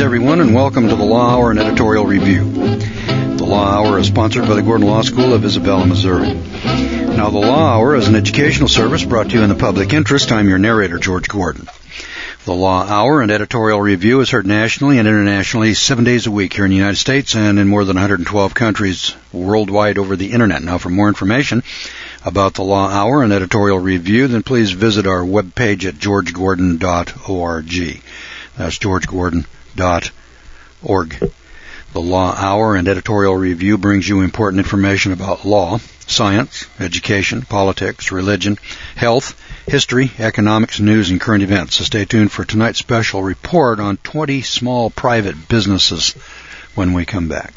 everyone, and welcome to the Law Hour and Editorial Review. The Law Hour is sponsored by the Gordon Law School of Isabella, Missouri. Now, the Law Hour is an educational service brought to you in the public interest. I'm your narrator, George Gordon. The Law Hour and Editorial Review is heard nationally and internationally 7 days a week here in the United States and in more than 112 countries worldwide over the Internet. Now, for more information about the Law Hour and Editorial Review, then please visit our webpage at georgegordon.org. That's georgegordon.org. The Law Hour and Editorial Review brings you important information about law, science, education, politics, religion, health, history, economics, news, and current events. So stay tuned for tonight's special report on 20 small private businesses when we come back.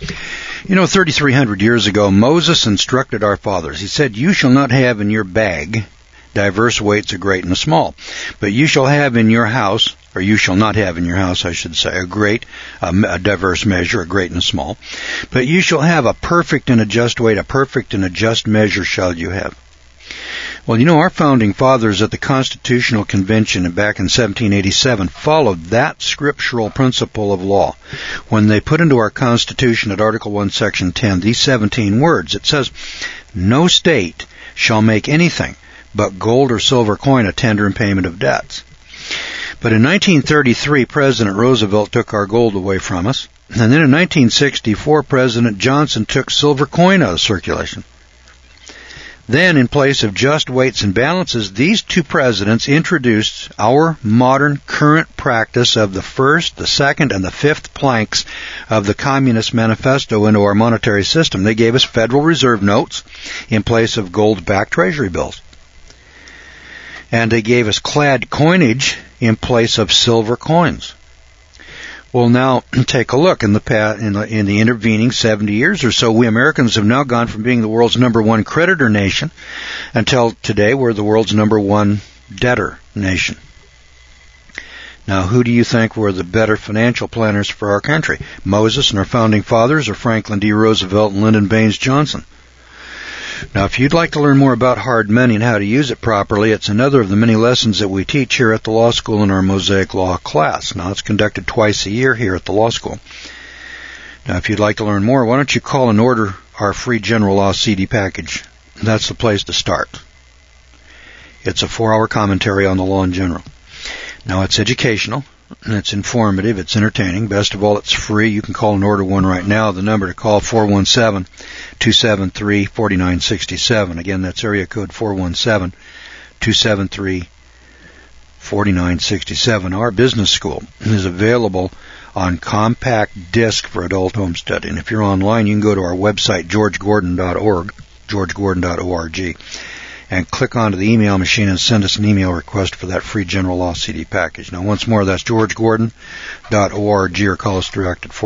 3,300 years ago, Moses instructed our fathers. He said, "You shall not have in your bag diverse weights, a great and a small, but you shall have in your house," or you shall not have in your house, I should say, a diverse measure, a great and a small. "But you shall have a perfect and a just weight, a perfect and a just measure shall you have." Well, our founding fathers at the Constitutional Convention back in 1787 followed that scriptural principle of law when they put into our Constitution at Article 1, Section 10, these 17 words. It says, "No state shall make anything but gold or silver coin a tender in payment of debts." But in 1933, President Roosevelt took our gold away from us. And then in 1964, President Johnson took silver coin out of circulation. Then, in place of just weights and balances, these two presidents introduced our modern current practice of the first, the second, and the fifth planks of the Communist Manifesto into our monetary system. They gave us Federal Reserve notes in place of gold-backed Treasury bills. And they gave us clad coinage in place of silver coins. Well, now take a look. In the intervening 70 years or so, we Americans have now gone from being the world's number one creditor nation until today we're the world's number one debtor nation. Now, who do you think were the better financial planners for our country? Moses and our founding fathers, or Franklin D. Roosevelt and Lyndon Baines Johnson? Now, if you'd like to learn more about hard money and how to use it properly, it's another of the many lessons that we teach here at the law school in our Mosaic Law class. Now, it's conducted twice a year here at the law school. Now, if you'd like to learn more, why don't you call and order our free General Law CD package? That's the place to start. It's a 4-hour commentary on the law in general. Now, it's educational, and it's informative, it's entertaining. Best of all, it's free. You can call and order one right now. The number to call, 417-273-4967. Again, that's area code 417-273-4967. Our business school is available on compact disc for adult home study. And if you're online, you can go to our website, georgegordon.org, georgegordon.org, and click onto the email machine and send us an email request for that free General Law CD package. Now, once more, that's georgegordon.org, or call us direct at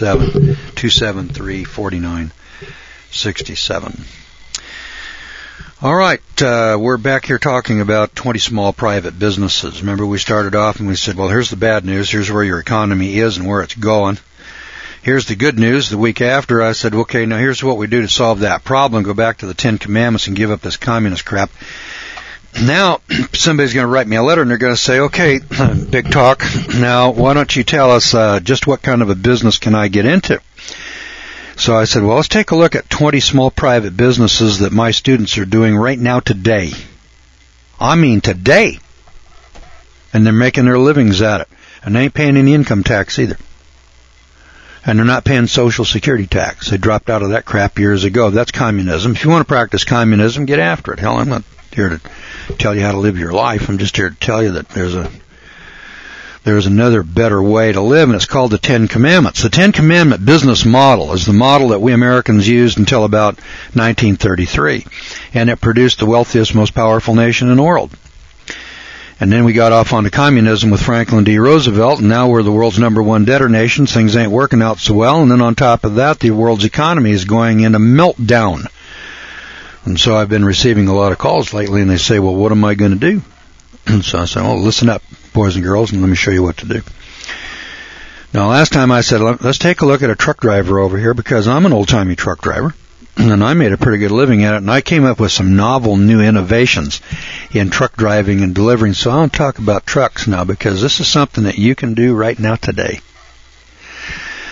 417-273-4967. All right, we're back here talking about 20 small private businesses. Remember, we started off and we said, well, here's the bad news. Here's where your economy is and where it's going. Here's the good news. The week after, I said, okay, now here's what we do to solve that problem. Go back to the 10 Commandments and give up this communist crap. Now, somebody's going to write me a letter and they're going to say, okay, big talk. Now, why don't you tell us just what kind of a business can I get into? So I said, well, let's take a look at 20 small private businesses that my students are doing right now today. I mean today. And they're making their livings at it. And they ain't paying any income tax either. And they're not paying Social Security tax. They dropped out of that crap years ago. That's communism. If you want to practice communism, get after it. Hell, I'm not here to tell you how to live your life. I'm just here to tell you that there's another better way to live, and it's called the 10 Commandments. The 10 Commandment business model is the model that we Americans used until about 1933. And it produced the wealthiest, most powerful nation in the world. And then we got off onto communism with Franklin D. Roosevelt, and now we're the world's number one debtor nation. Things ain't working out so well. And then on top of that, the world's economy is going into meltdown. And so I've been receiving a lot of calls lately, and they say, well, what am I going to do? And so I said, well, listen up, boys and girls, and let me show you what to do. Now, last time I said, let's take a look at a truck driver over here, because I'm an old-timey truck driver. And I made a pretty good living at it, and I came up with some novel new innovations in truck driving and delivering. So I'll talk about trucks now, because this is something that you can do right now today.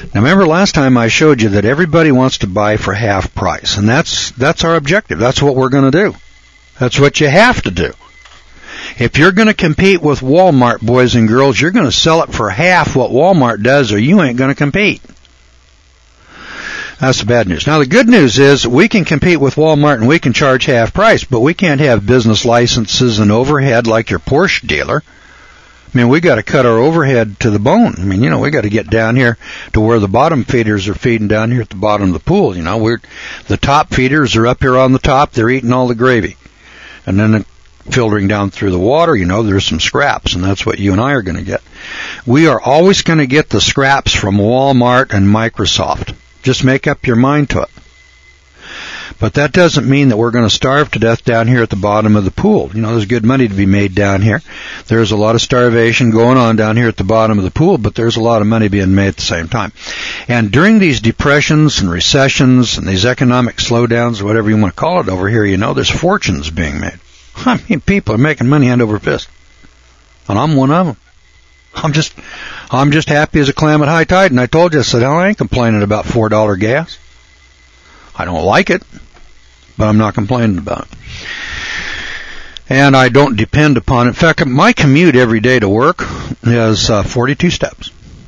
Now remember last time I showed you that everybody wants to buy for half price, and that's our objective. That's what we're going to do. That's what you have to do. If you're going to compete with Walmart, boys and girls, you're going to sell it for half what Walmart does, or you ain't going to compete. That's the bad news. Now, the good news is we can compete with Walmart and we can charge half price, but we can't have business licenses and overhead like your Porsche dealer. I mean, we got to cut our overhead to the bone. I mean, we got to get down here to where the bottom feeders are feeding down here at the bottom of the pool. The top feeders are up here on the top. They're eating all the gravy. And then filtering down through the water, there's some scraps, and that's what you and I are going to get. We are always going to get the scraps from Walmart and Microsoft. Just make up your mind to it. But that doesn't mean that we're going to starve to death down here at the bottom of the pool. There's good money to be made down here. There's a lot of starvation going on down here at the bottom of the pool, but there's a lot of money being made at the same time. And during these depressions and recessions and these economic slowdowns, or whatever you want to call it over here, there's fortunes being made. I mean, people are making money hand over fist. And I'm one of them. I'm just happy as a clam at high tide. And I told you, I said, hell, I ain't complaining about $4 gas. I don't like it, but I'm not complaining about it. And I don't depend upon it. In fact, my commute every day to work is 42 steps.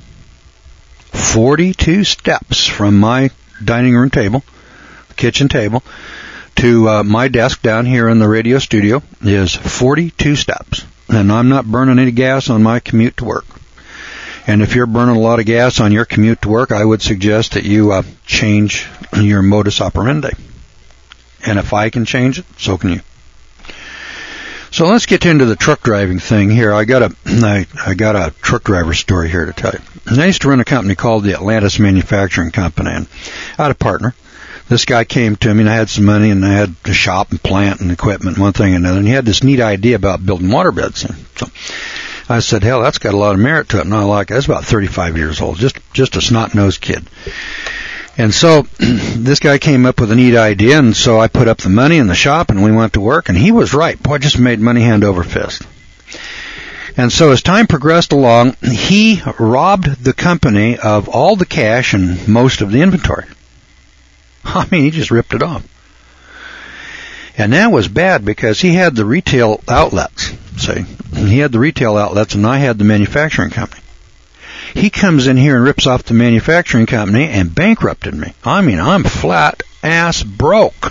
42 steps from my dining room table, kitchen table, to my desk down here in the radio studio is 42 steps. And I'm not burning any gas on my commute to work. And if you're burning a lot of gas on your commute to work, I would suggest that you change your modus operandi. And if I can change it, so can you. So let's get into the truck driving thing here. I got a truck driver story here to tell you. And I used to run a company called the Atlantis Manufacturing Company, and I had a partner. This guy came to me, and I had some money, and I had a shop and plant and equipment, one thing and another, and he had this neat idea about building waterbeds. So I said, hell, that's got a lot of merit to it, and I like it. I was about 35 years old, just a snot-nosed kid. And so this guy came up with a neat idea, and so I put up the money in the shop, and we went to work, and he was right. Boy, just made money hand over fist. And so as time progressed along, he robbed the company of all the cash and most of the inventory. I mean, he just ripped it off. And that was bad because he had the retail outlets, see. He had the retail outlets, and I had the manufacturing company. He comes in here and rips off the manufacturing company and bankrupted me. I mean, I'm flat ass broke.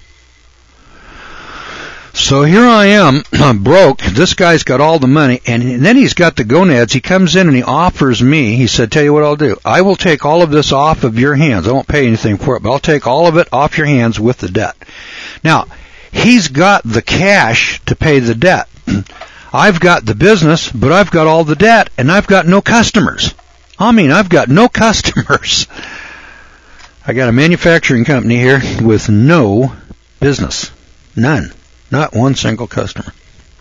So here I am, I'm broke. This guy's got all the money, and then he's got the gonads. He comes in and he offers me, he said, tell you what I'll do. I will take all of this off of your hands. I won't pay anything for it, but I'll take all of it off your hands with the debt. Now, he's got the cash to pay the debt. I've got the business, but I've got all the debt, and I've got no customers. I mean, I've got no customers. I got a manufacturing company here with no business. None. Not one single customer.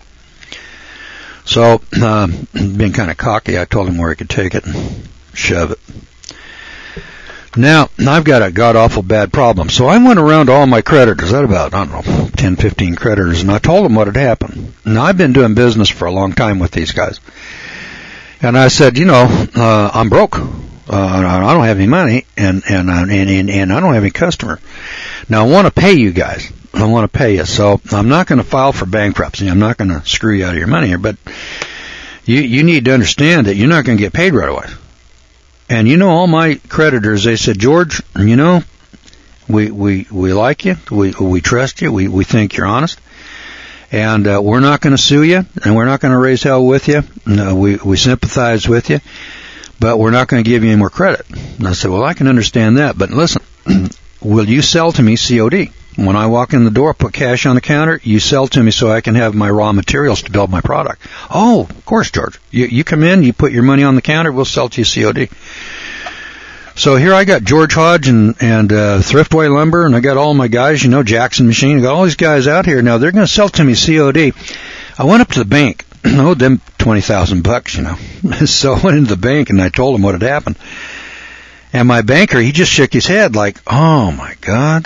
So, being kind of cocky, I told him where he could take it and shove it. Now, I've got a god-awful bad problem. So I went around to all my creditors. I had about, 10, 15 creditors, and I told them what had happened. Now, I've been doing business for a long time with these guys. And I said, I'm broke. I don't have any money, and I don't have any customer. Now, I want to pay you guys. I want to pay you. So I'm not going to file for bankruptcy. I'm not going to screw you out of your money here, but you need to understand that you're not going to get paid right away. And all my creditors, they said, George, we like you. We trust you. We think you're honest. And we're not going to sue you, and we're not going to raise hell with you. We sympathize with you, but we're not going to give you any more credit. And I said, well, I can understand that, but listen, will you sell to me COD? When I walk in the door, put cash on the counter, you sell to me so I can have my raw materials to build my product. Oh, of course, George. You come in, you put your money on the counter, we'll sell to you COD. So here I got George Hodge and Thriftway Lumber, and I got all my guys, Jackson Machine. I got all these guys out here. Now they're going to sell to me COD. I went up to the bank. I owed them $20,000, So I went into the bank and I told them what had happened. And my banker, he just shook his head like, oh my God.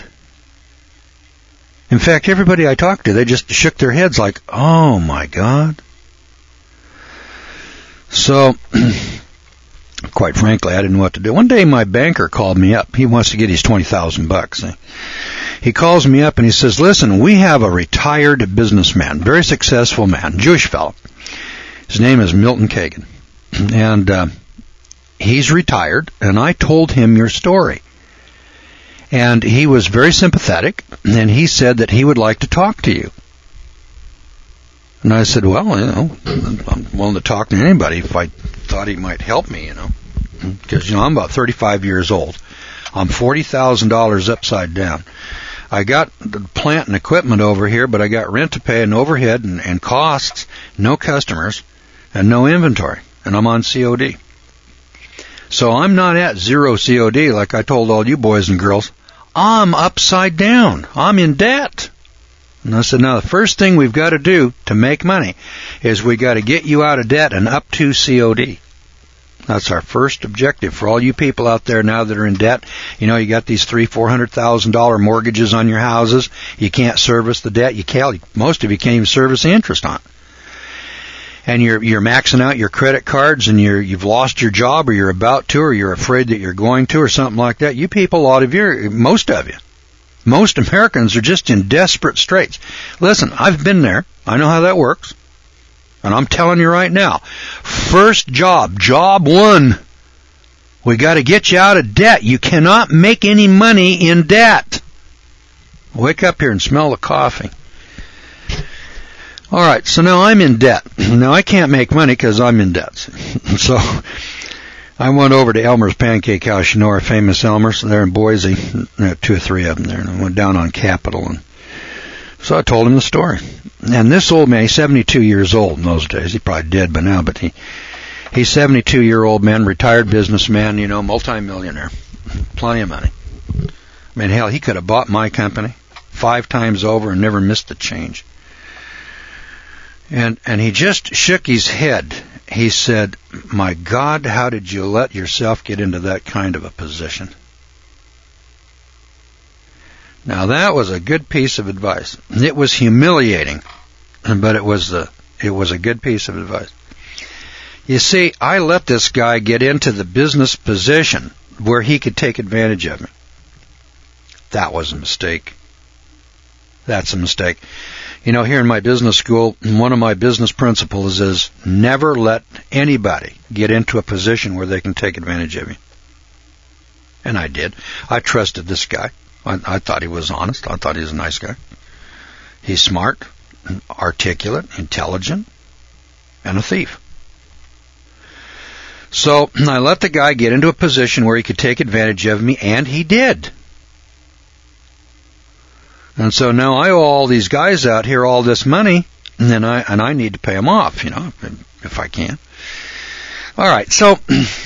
In fact, everybody I talked to, they just shook their heads like, oh my God. So Quite frankly, I didn't know what to do. One day my banker called me up. He wants to get his $20,000. He calls me up and he says, listen, we have a retired businessman, very successful man, Jewish fellow. His name is Milton Kagan. And he's retired, and I told him your story. And he was very sympathetic, and he said that he would like to talk to you. And I said, well, I'm willing to talk to anybody if I thought he might help me, Because, I'm about 35 years old. I'm $40,000 upside down. I got the plant and equipment over here, but I got rent to pay and overhead and costs, no customers, and no inventory. And I'm on COD. So I'm not at zero COD like I told all you boys and girls. I'm upside down. I'm in debt. And I said, now the first thing we've got to do to make money is we got to get you out of debt and up to COD. That's our first objective for all you people out there now that are in debt. You got these $300,000-$400,000 mortgages on your houses. You can't service the debt. Most of you can't even service the interest on it. And you're maxing out your credit cards, and you've lost your job, or you're about to, or you're afraid that you're going to, or something like that. You people, most of you, most Americans are just in desperate straits. Listen, I've been there. I know how that works. And I'm telling you right now, first job one, we got to get you out of debt. You cannot make any money in debt. Wake up here and smell the coffee. All right, so now I'm in debt. Now I can't make money because I'm in debt. So I went over to Elmer's Pancake House. You know our famous Elmer's? They're in Boise. There are 2 or 3 of them there. And I went down on Capitol. And so I told him the story. And this old man, he's 72 years old in those days. He probably did by now, but he's 72-year-old man, retired businessman, multimillionaire. Plenty of money. I mean, hell, he could have bought my company 5 times over and never missed a change. And he just shook his head. He said, my God, how did you let yourself get into that kind of a position? Now that was a good piece of advice. It was humiliating, but it was a good piece of advice. You see, I let this guy get into the business position where he could take advantage of me. That was a mistake. That's a mistake. Here in my business school, one of my business principles is never let anybody get into a position where they can take advantage of you. And I did. I trusted this guy. I thought he was honest. I thought he was a nice guy. He's smart, articulate, intelligent, and a thief. So I let the guy get into a position where he could take advantage of me, and he did. And so now I owe all these guys out here all this money, and I need to pay them off, if I can. All right, so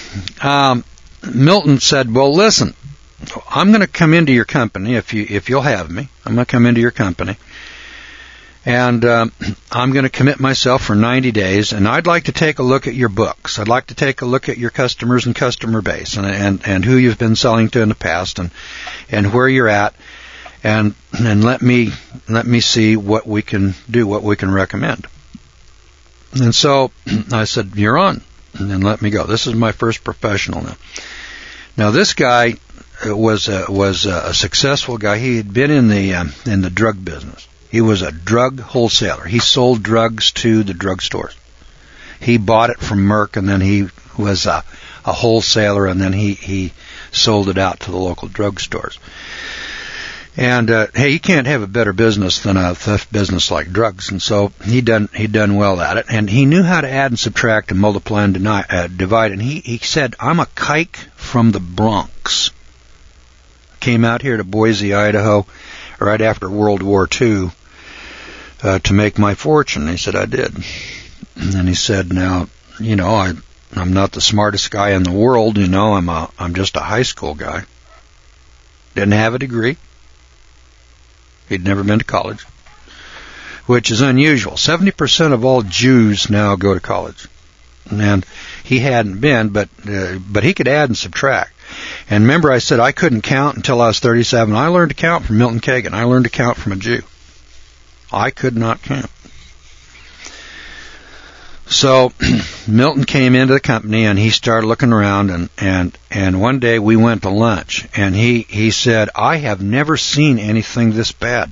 Milton said, well, listen, I'm going to come into your company if you'll have me. I'm going to come into your company, and I'm going to commit myself for 90 days, and I'd like to take a look at your books. I'd like to take a look at your customers and customer base, and who you've been selling to in the past, and where you're at. And let me see what we can do, what we can recommend. And so I said, you're on, and let me go. This is my first professional now. Now this guy was a successful guy. He had been in the drug business. He was a drug wholesaler. He sold drugs to the drugstores. He bought it from Merck, and then he was a wholesaler, and then he sold it out to the local drugstores. And hey, you can't have a better business than a theft business like drugs. And so he'd done well at it, and he knew how to add and subtract and multiply and divide. And he said, "I'm a kike from the Bronx. Came out here to Boise, Idaho, right after World War II to make my fortune." He said, "I did." And he said, "Now, I'm not the smartest guy in the world. I'm just a high school guy. Didn't have a degree. He'd never been to college, which is unusual. 70% of all Jews now go to college, and he hadn't been, but he could add and subtract. And remember, I said I couldn't count until I was 37. I learned to count from Milton Kagan. I learned to count from a Jew. I could not count. So Milton came into the company and he started looking around, and one day we went to lunch, and he said, I have never seen anything this bad.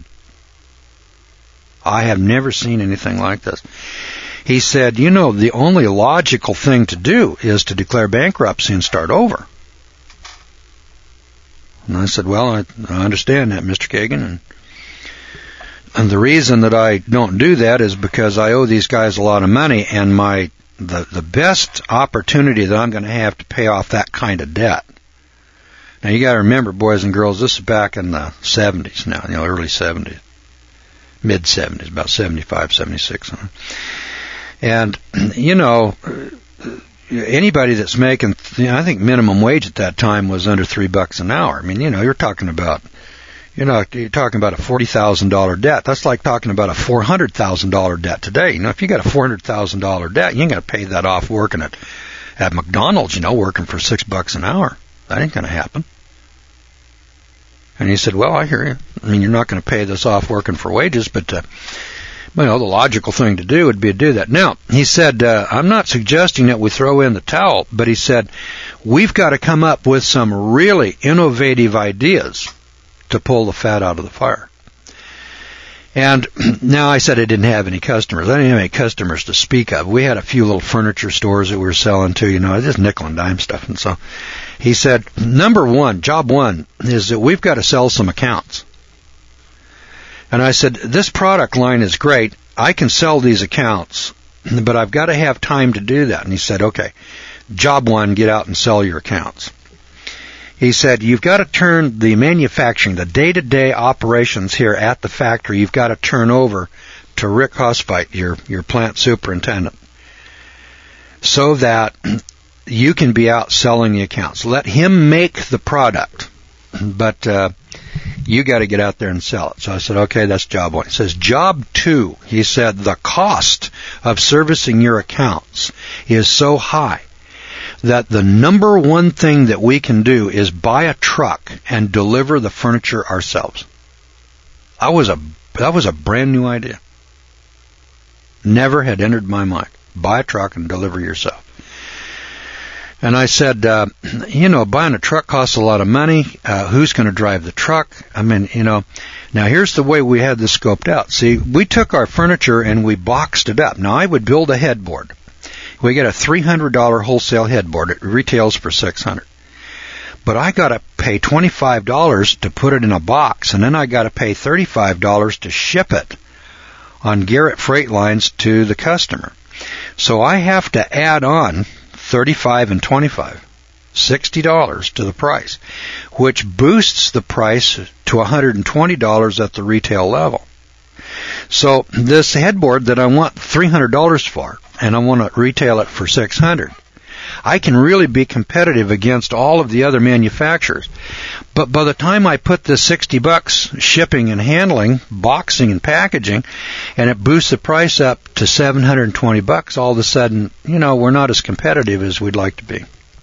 I have never seen anything like this. He said, the only logical thing to do is to declare bankruptcy and start over. And I said, well, I understand that, Mr. Kagan, and the reason that I don't do that is because I owe these guys a lot of money, and the best opportunity that I'm going to have to pay off that kind of debt. Now you got to remember, boys and girls, this is back in the 70s now, early 70s, mid 70s, about 75, 76. And anybody that's making, I think minimum wage at that time was under $3 an hour. I mean, you're talking about. You're talking about a $40,000 debt. That's like talking about a $400,000 debt today. If you got a $400,000 debt, you ain't going to pay that off working at McDonald's, working for $6 an hour. That ain't going to happen. And he said, well, I hear you. I mean, you're not going to pay this off working for wages, but, the logical thing to do would be to do that. Now, he said, I'm not suggesting that we throw in the towel, but he said, we've got to come up with some really innovative ideas to pull the fat out of the fire. And now I said I didn't have any customers. I didn't have any customers to speak of. We had a few little furniture stores that we were selling to, just nickel and dime stuff. And so he said, job one is that we've got to sell some accounts. And I said, this product line is great. I can sell these accounts, but I've got to have time to do that. And he said, okay, job one, get out and sell your accounts. He said, you've got to turn the manufacturing, the day-to-day operations here at the factory, you've got to turn over to Rick Hosfite, your plant superintendent, so that you can be out selling the accounts. Let him make the product, but you got to get out there and sell it. So I said, okay, that's job one. He says, job two, he said, the cost of servicing your accounts is so high that the number one thing that we can do is buy a truck and deliver the furniture ourselves. That was a brand new idea. Never had entered my mind. Buy a truck and deliver yourself. And I said, buying a truck costs a lot of money. Who's going to drive the truck? I mean, now here's the way we had this scoped out. See, we took our furniture and we boxed it up. Now I would build a headboard. We get a $300 wholesale headboard. It retails for $600. But I got to pay $25 to put it in a box, and then I got to pay $35 to ship it on Garrett Freight Lines to the customer. So I have to add on $35 and $25, $60 to the price, which boosts the price to $120 at the retail level. So this headboard that I want $300 for, and I want to retail it for $600, I can really be competitive against all of the other manufacturers. But by the time I put this $60 shipping and handling, boxing and packaging, and it boosts the price up to $720, all of a sudden, we're not as competitive as we'd like to be.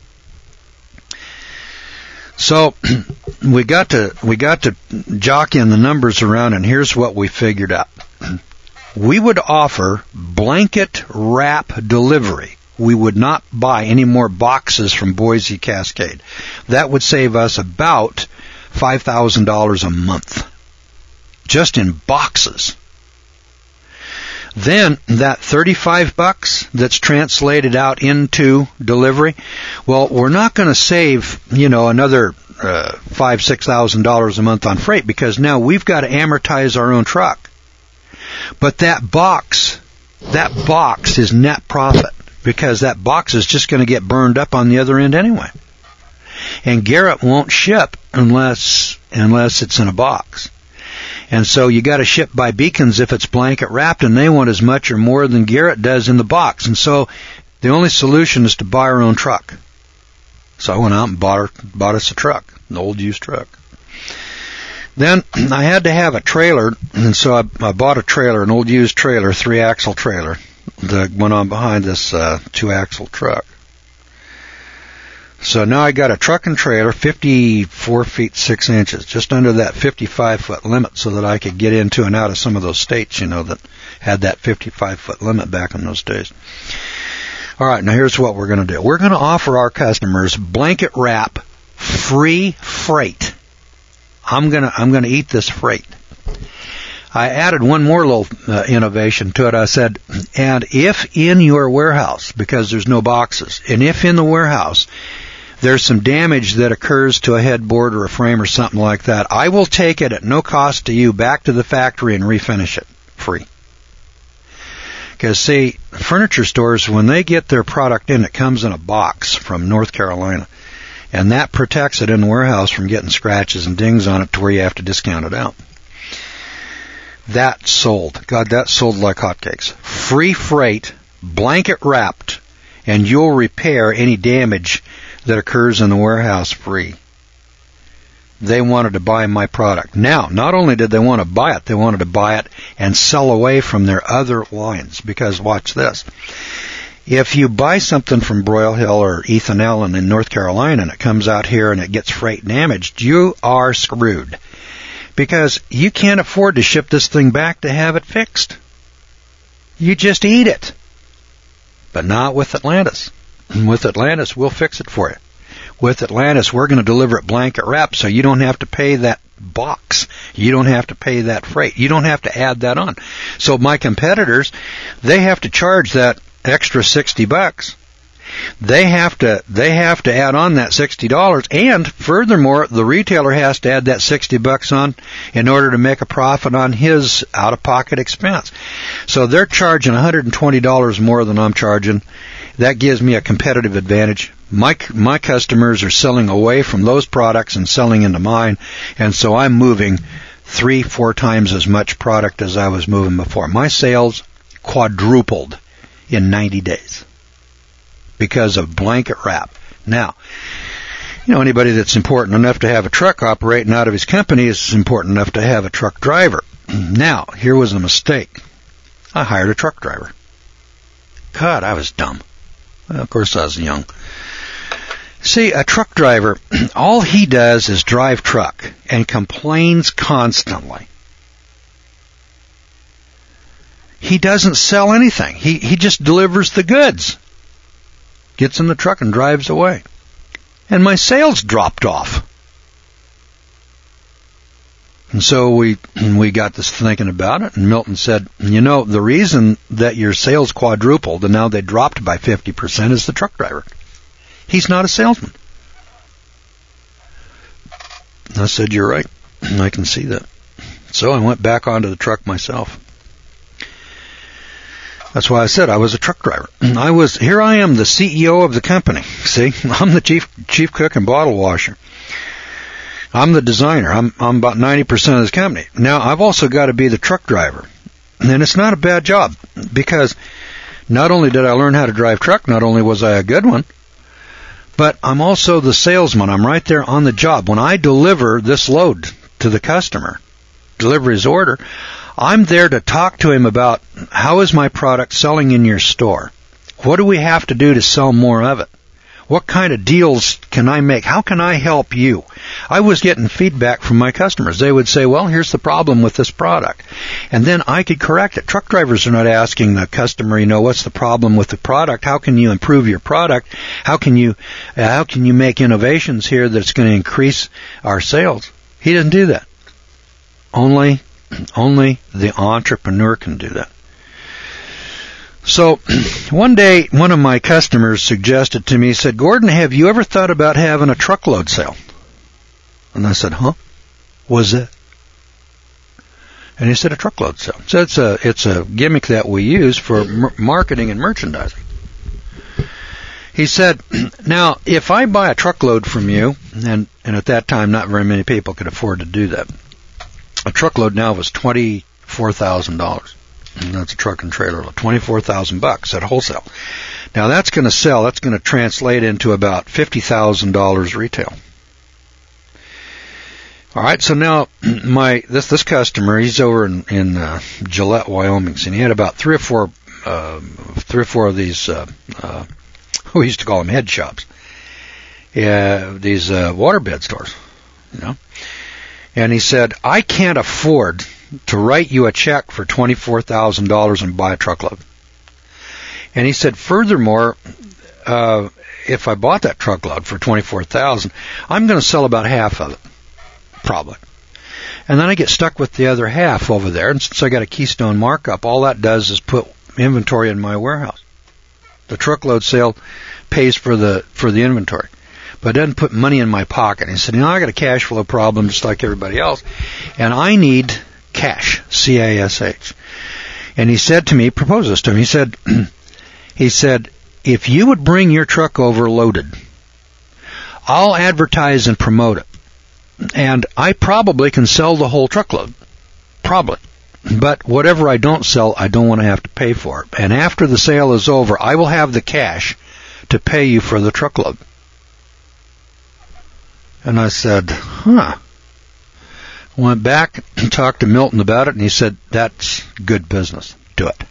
So we got to jockeying the numbers around, and here's what we figured out. We would offer blanket wrap delivery. We would not buy any more boxes from Boise Cascade. That would save us about $5,000 a month, just in boxes. Then that $35 that's translated out into delivery, well, we're not going to save, another $5,000-$6,000 a month on freight, because now we've got to amortize our own truck. But that box is net profit, because that box is just going to get burned up on the other end anyway. And Garrett won't ship unless it's in a box. And so you got to ship by Beacons if it's blanket wrapped, and they want as much or more than Garrett does in the box. And so the only solution is to buy our own truck. So I went out and bought us a truck, an old used truck. Then I had to have a trailer, and so I bought a trailer, an old used trailer, 3-axle trailer that went on behind this 2-axle truck. So now I got a truck and trailer, 54 feet 6 inches, just under that 55-foot limit, so that I could get into and out of some of those states, that had that 55-foot limit back in those days. All right, now here's what we're going to do. We're going to offer our customers blanket wrap, free freight. I'm going to eat this freight. I added one more little innovation to it. I said, and if in your warehouse, because there's no boxes, and if in the warehouse there's some damage that occurs to a headboard or a frame or something like that, I will take it at no cost to you back to the factory and refinish it free. Because, see, furniture stores, when they get their product in, it comes in a box from North Carolina. And that protects it in the warehouse from getting scratches and dings on it to where you have to discount it out. That sold. God, that sold like hotcakes. Free freight, blanket wrapped, and you'll repair any damage that occurs in the warehouse free. They wanted to buy my product. Now, not only did they want to buy it, they wanted to buy it and sell away from their other lines. Because, watch this. If you buy something from Broyles Hill or Ethan Allen in North Carolina and it comes out here and it gets freight damaged, you are screwed. Because you can't afford to ship this thing back to have it fixed. You just eat it. But not with Atlantis. With Atlantis, we'll fix it for you. With Atlantis, we're going to deliver it blanket wrap, so you don't have to pay that box. You don't have to pay that freight. You don't have to add that on. So my competitors, they have to charge that extra $60. They have to add on that $60, and furthermore, the retailer has to add that $60 on in order to make a profit on his out-of-pocket expense. So they're charging $120 more than I'm charging. That gives me a competitive advantage. My customers are selling away from those products and selling into mine, and so I'm moving 3-4 times as much product as I was moving before. My sales quadrupled in 90 days because of blanket wrap. Now, anybody that's important enough to have a truck operating out of his company is important enough to have a truck driver. Now, here was a mistake. I hired a truck driver. God, I was dumb. Well, of course, I was young. See, a truck driver, all he does is drive truck and complains constantly. He doesn't sell anything. He just delivers the goods. Gets in the truck and drives away. And my sales dropped off. And so we got this thinking about it, and Milton said, the reason that your sales quadrupled and now they dropped by 50% is the truck driver. He's not a salesman. I said, you're right. I can see that. So I went back onto the truck myself. That's why I said I was a truck driver. Here I am, the CEO of the company. See, I'm the chief cook and bottle washer. I'm the designer. I'm about 90% of this company. Now, I've also got to be the truck driver. And it's not a bad job, because not only did I learn how to drive truck, not only was I a good one, but I'm also the salesman. I'm right there on the job. When I deliver this load to the customer, deliver his order, I'm there to talk to him about how is my product selling in your store? What do we have to do to sell more of it? What kind of deals can I make? How can I help you? I was getting feedback from my customers. They would say, well, here's the problem with this product. And then I could correct it. Truck drivers are not asking the customer, what's the problem with the product? How can you improve your product? How can you make innovations here that's going to increase our sales? He doesn't do that. Only the entrepreneur can do that. So one day, one of my customers suggested to me, he said, Gordon, have you ever thought about having a truckload sale? And I said, huh? What's that? And he said, a truckload sale. So it's a gimmick that we use for marketing and merchandising. He said, now, if I buy a truckload from you, and at that time not very many people could afford to do that. A truckload now was $24,000. And that's a truck and trailer, $24,000 at wholesale. Now that's going to sell. That's going to translate into about $50,000 retail. All right. So now this customer, he's over in Gillette, Wyoming, and he had about three or four of these. We used to call them head shops. these waterbed stores, you know. And he said, I can't afford to write you a check for $24,000 and buy a truckload. And he said, furthermore, if I bought that truckload for $24,000, I'm going to sell about half of it, probably. And then I get stuck with the other half over there. And since I got a Keystone markup, all that does is put inventory in my warehouse. The truckload sale pays for the inventory, but it doesn't put money in my pocket. And he said, I got a cash flow problem just like everybody else, and I need cash, C-A-S-H. And he said to me, proposed this to him, he said, if you would bring your truck over loaded, I'll advertise and promote it. And I probably can sell the whole truckload. Probably. But whatever I don't sell, I don't want to have to pay for it. And after the sale is over, I will have the cash to pay you for the truckload. And I said, Went back and talked to Milton about it, and he said, that's good business. Do it.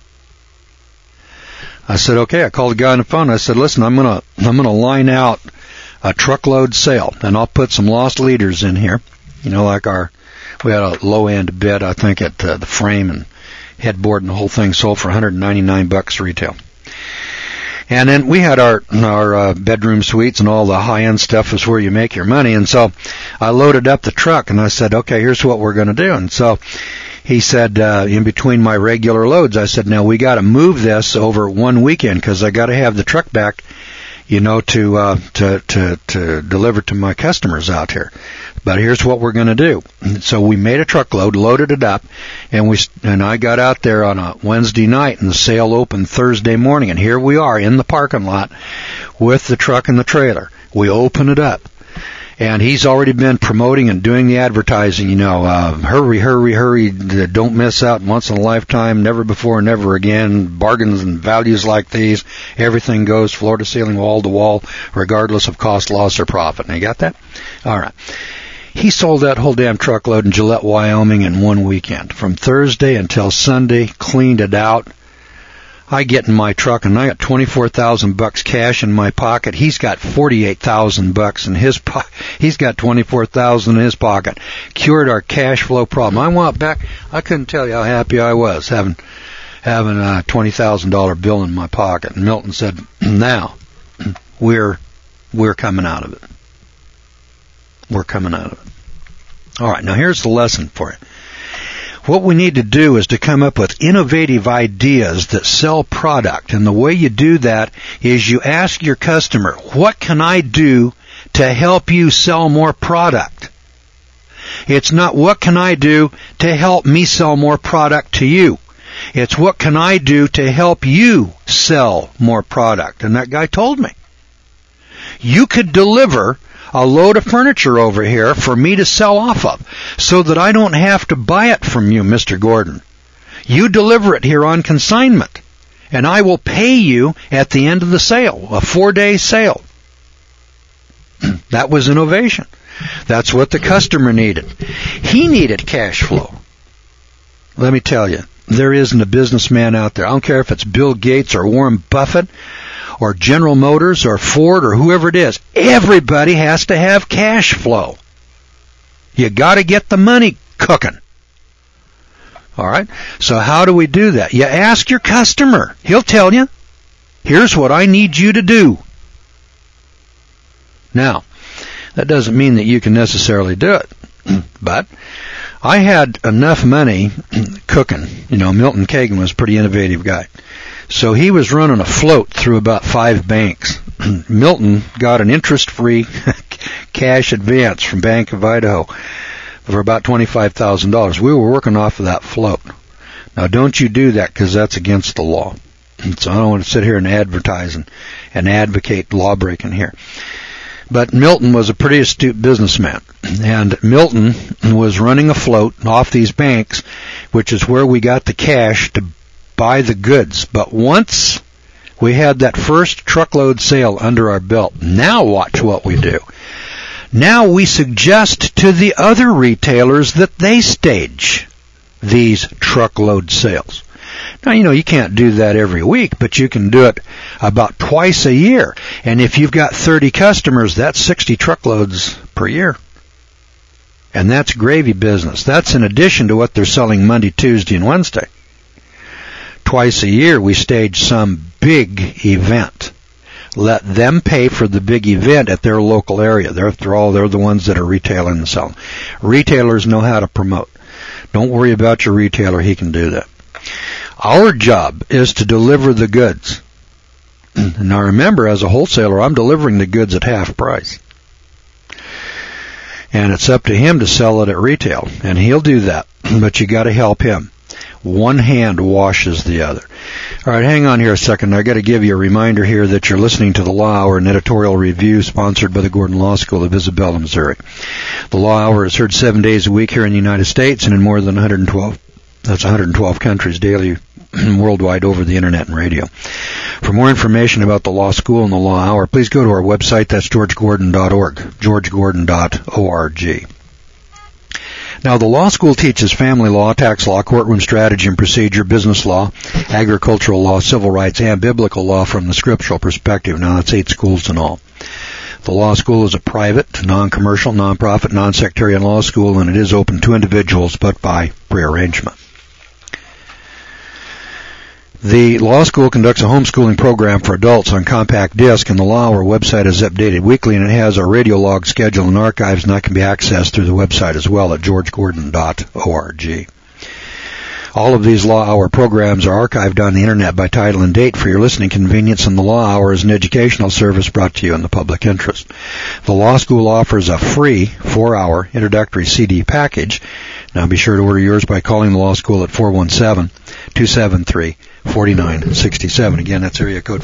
I said, okay. I called the guy on the phone. I said, listen, I'm gonna line out a truckload sale, and I'll put some lost leaders in here. You know, like we had a low-end bed, I think, at the frame and headboard, and the whole thing sold for $199 retail. And then we had our bedroom suites, and all the high-end stuff is where you make your money. And so I loaded up the truck, and I said, okay, here's what we're going to do. And so he said, in between my regular loads, I said, now we got to move this over one weekend because I got to have the truck back, you know, to deliver to my customers out here. But here's what we're going to do. So we made a truckload, loaded it up, and I got out there on a Wednesday night, and the sale opened Thursday morning. And here we are in the parking lot with the truck and the trailer. We open it up. And he's already been promoting and doing the advertising, you know, hurry, hurry, hurry, don't miss out, once in a lifetime, never before, never again, bargains and values like these, everything goes floor to ceiling, wall to wall, regardless of cost, loss, or profit. Now, you got that? All right. He sold that whole damn truckload in Gillette, Wyoming in one weekend. From Thursday until Sunday, cleaned it out. I get in my truck, and I got $24,000 cash in my pocket. He's got $48,000 in his pocket. He's got $24,000 in his pocket. Cured our cash flow problem. I went back. I couldn't tell you how happy I was having a $20,000 bill in my pocket. And Milton said, "Now we're coming out of it. We're coming out of it." All right. Now here's the lesson for you. What we need to do is to come up with innovative ideas that sell product. And the way you do that is you ask your customer, what can I do to help you sell more product? It's not what can I do to help me sell more product to you. It's what can I do to help you sell more product. And that guy told me, you could deliver a load of furniture over here for me to sell off of so that I don't have to buy it from you, Mr. Gordon. You deliver it here on consignment, and I will pay you at the end of the sale, a 4-day sale. That was innovation. That's what the customer needed. He needed cash flow. Let me tell you, there isn't a businessman out there, I don't care if it's Bill Gates or Warren Buffett, or General Motors or Ford or whoever it is, everybody has to have cash flow. You got to get the money cooking. All right? So how do we do that? You ask your customer. He'll tell you, here's what I need you to do. Now, that doesn't mean that you can necessarily do it. But I had enough money cooking. You know, Milton Kagan was a pretty innovative guy. So he was running a float through about 5 banks. Milton got an interest-free cash advance from Bank of Idaho for about $25,000. We were working off of that float. Now, don't you do that because that's against the law. So I don't want to sit here and advertise and advocate law-breaking here. But Milton was a pretty astute businessman. And Milton was running a float off these banks, which is where we got the cash to buy the goods. But once we had that first truckload sale under our belt, now watch what we do. Now we suggest to the other retailers that they stage these truckload sales. Now, you can't do that every week, but you can do it about twice a year. And if you've got 30 customers, that's 60 truckloads per year. And that's gravy business. That's in addition to what they're selling Monday, Tuesday, and Wednesday. Twice a year, we stage some big event. Let them pay for the big event at their local area. After all, they're the ones that are retailing and selling. Retailers know how to promote. Don't worry about your retailer. He can do that. Our job is to deliver the goods. Now remember, as a wholesaler, I'm delivering the goods at half price. And it's up to him to sell it at retail. And he'll do that. But you got to help him. One hand washes the other. All right, hang on here a second. I got to give you a reminder here that you're listening to the Law Hour, an editorial review sponsored by the Gordon Law School of Isabella, Missouri. The Law Hour is heard 7 days a week here in the United States and in more than 112 countries daily worldwide over the internet and radio. For more information about the Law School and the Law Hour, please go to our website. That's georgegordon.org, georgegordon.org. Now, the law school teaches family law, tax law, courtroom strategy and procedure, business law, agricultural law, civil rights, and biblical law from the scriptural perspective. Now, that's 8 schools in all. The law school is a private, non-commercial, non-profit, non-sectarian law school, and it is open to individuals, but by prearrangement. The law school conducts a homeschooling program for adults on compact disc, and the Law Hour website is updated weekly, and it has our radio log schedule and archives, and that can be accessed through the website as well at georgegordon.org. All of these Law Hour programs are archived on the internet by title and date for your listening convenience, and the Law Hour is an educational service brought to you in the public interest. The law school offers a free 4-hour introductory CD package. Now be sure to order yours by calling the law school at 417-273-4967. Again, that's area code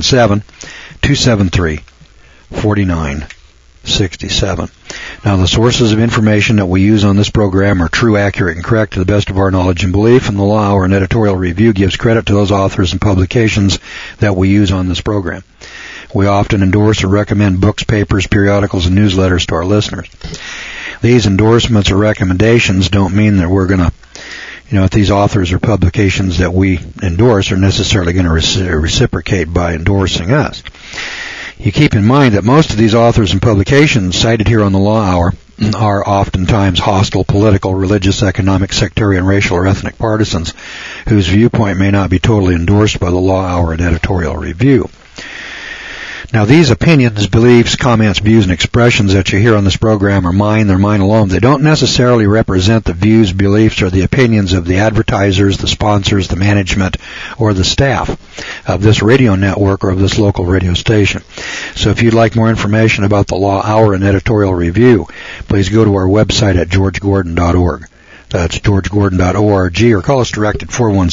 417-273-4967. Now, the sources of information that we use on this program are true, accurate, and correct to the best of our knowledge and belief, and the Law Hour and editorial review gives credit to those authors and publications that we use on this program. We often endorse or recommend books, papers, periodicals, and newsletters to our listeners. These endorsements or recommendations don't mean that we're going to, if these authors or publications that we endorse are necessarily going to reciprocate by endorsing us. You keep in mind that most of these authors and publications cited here on the Law Hour are oftentimes hostile political, religious, economic, sectarian, racial, or ethnic partisans whose viewpoint may not be totally endorsed by the Law Hour and editorial review. Now, these opinions, beliefs, comments, views, and expressions that you hear on this program are mine. They're mine alone. They don't necessarily represent the views, beliefs, or the opinions of the advertisers, the sponsors, the management, or the staff of this radio network or of this local radio station. So if you'd like more information about the Law Hour and editorial review, please go to our website at georgegordon.org. That's georgegordon.org, or call us direct at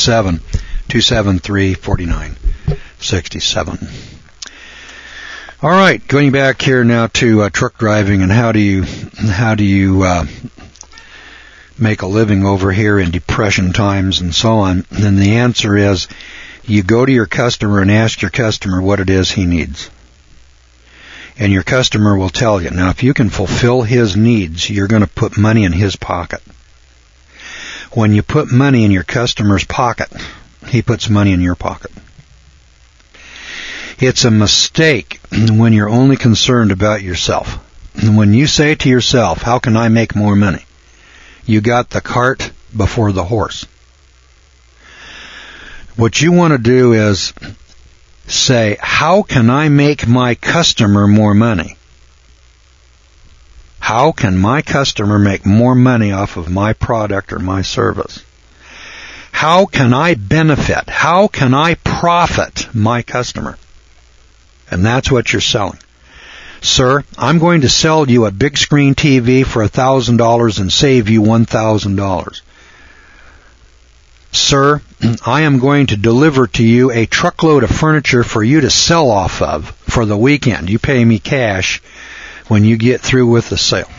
417-273-4967. All right, going back here now to truck driving and how do you make a living over here in depression times and so on. And the answer is you go to your customer and ask your customer what it is he needs. And your customer will tell you. Now, if you can fulfill his needs, you're going to put money in his pocket. When you put money in your customer's pocket, he puts money in your pocket. It's a mistake when you're only concerned about yourself. When you say to yourself, how can I make more money? You got the cart before the horse. What you want to do is say, how can I make my customer more money? How can my customer make more money off of my product or my service? How can I benefit? How can I profit my customer? And that's what you're selling. Sir, I'm going to sell you a big screen TV for $1,000 and save you $1,000. Sir, I am going to deliver to you a truckload of furniture for you to sell off of for the weekend. You pay me cash when you get through with the sale.